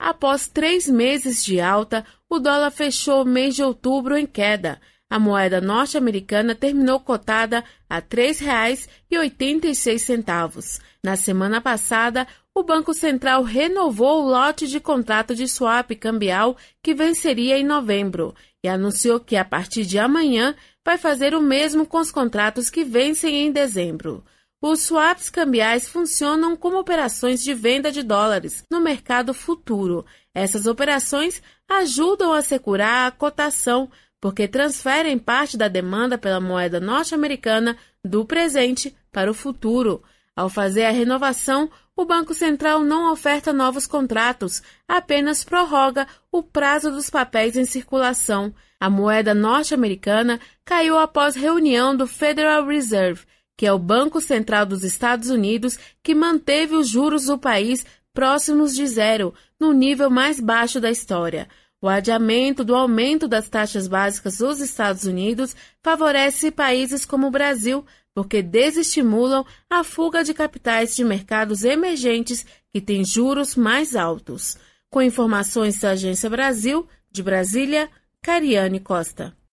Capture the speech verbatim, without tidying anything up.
Após três meses de alta, o dólar fechou o mês de outubro em queda. A moeda norte-americana terminou cotada a três reais e oitenta e seis centavos. Na semana passada, o Banco Central renovou o lote de contrato de swap cambial que venceria em novembro e anunciou que, a partir de amanhã, vai fazer o mesmo com os contratos que vencem em dezembro. Os swaps cambiais funcionam como operações de venda de dólares no mercado futuro. Essas operações ajudam a assegurar a cotação, porque transferem parte da demanda pela moeda norte-americana do presente para o futuro. Ao fazer a renovação, o Banco Central não oferta novos contratos, apenas prorroga o prazo dos papéis em circulação. A moeda norte-americana caiu após reunião do Federal Reserve, que é o Banco Central dos Estados Unidos, que manteve os juros do país próximos de zero, no nível mais baixo da história. O adiamento do aumento das taxas básicas dos Estados Unidos favorece países como o Brasil, porque desestimulam a fuga de capitais de mercados emergentes que têm juros mais altos. Com informações da Agência Brasil, de Brasília, Cariane Costa.